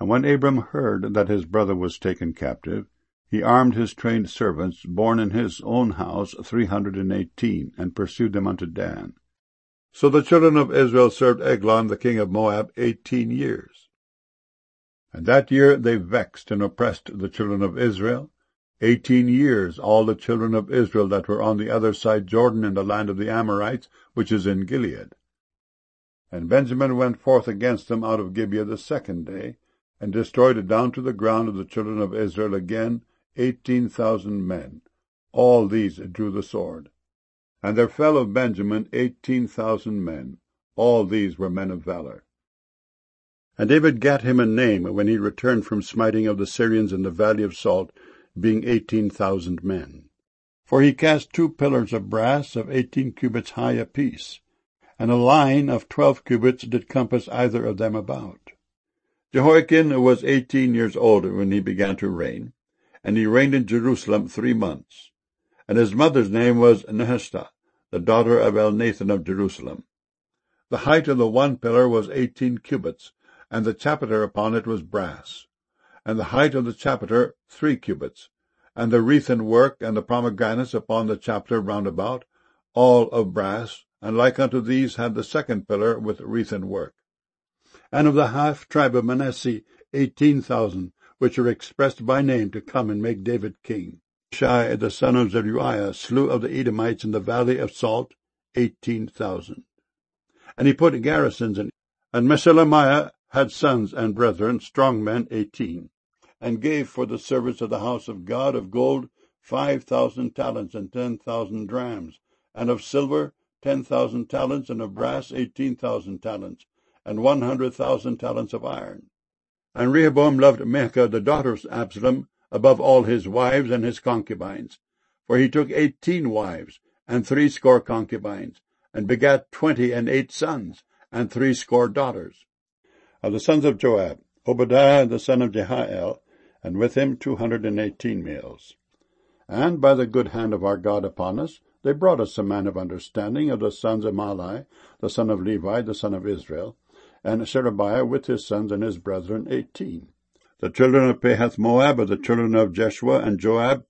And when Abram heard that his brother was taken captive, he armed his trained servants, born in his own house, 318, and pursued them unto Dan. So the children of Israel served Eglon the king of Moab 18 years. And that year they vexed and oppressed the children of Israel. 18 years all the children of Israel that were on the other side Jordan in the land of the Amorites, which is in Gilead. And Benjamin went forth against them out of Gibeah the second day, and destroyed it down to the ground of the children of Israel again 18,000 men. All these drew the sword. And there fell of Benjamin 18,000 men. All these were men of valor. And David gat him a name when he returned from smiting of the Syrians in the valley of Salt, being 18,000 men. For he cast 2 pillars of brass of 18 cubits high apiece, and a line of 12 cubits did compass either of them about. Jehoiakim was 18 years old when he began to reign, and he reigned in Jerusalem 3 months. And his mother's name was Nehushta, the daughter of Elnathan of Jerusalem. The height of the one pillar was 18 cubits, and the chapiter upon it was brass. And the height of the chapiter 3 cubits, and the wreathen work and the pomegranates upon the chapiter round about, all of brass, and like unto these had the second pillar with wreathen work. And of the half tribe of Manasseh 18,000, which are expressed by name to come and make David king. Shai the son of Zeruiah slew of the Edomites in the valley of Salt 18,000. And he put garrisons in, and Meshelemiah had sons and brethren, strong men 18, and gave for the service of the house of God of gold 5,000 talents and 10,000 drams, and of silver 10,000 talents, and of brass 18,000 talents, and 100,000 talents of iron. And Rehoboam loved Maachah the daughter of Absalom above all his wives and his concubines, for he took 18 wives, and 80 concubines, and begat 28 sons, and 80 daughters. Of the sons of Joab, Obadiah the son of Jehiel, and with him 218 males. And by the good hand of our God upon us, they brought us a man of understanding of the sons of Mahli, the son of Levi, the son of Israel, and Sherebiah with his sons and his brethren 18. The children of Pahath Moab of the children of Jeshua and Joab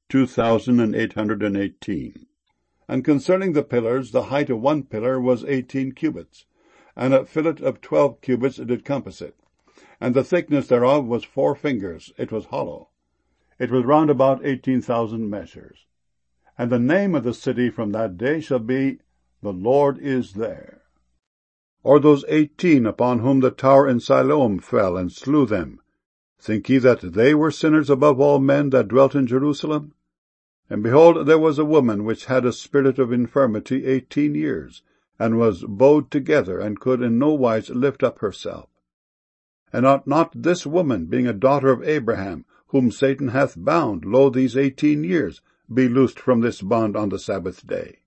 2,818. And concerning the pillars, the height of one pillar was 18 cubits, and a fillet of 12 cubits did compass it. And the thickness thereof was 4 fingers, it was hollow. It was round about 18,000 measures. And the name of the city from that day shall be, The Lord is there. Or those 18 upon whom the tower in Siloam fell and slew them, think ye that they were sinners above all men that dwelt in Jerusalem? And behold, there was a woman which had a spirit of infirmity 18 years, and was bowed together, and could in no wise lift up herself. And ought not this woman, being a daughter of Abraham, whom Satan hath bound, lo, these 18 years, be loosed from this bond on the Sabbath day?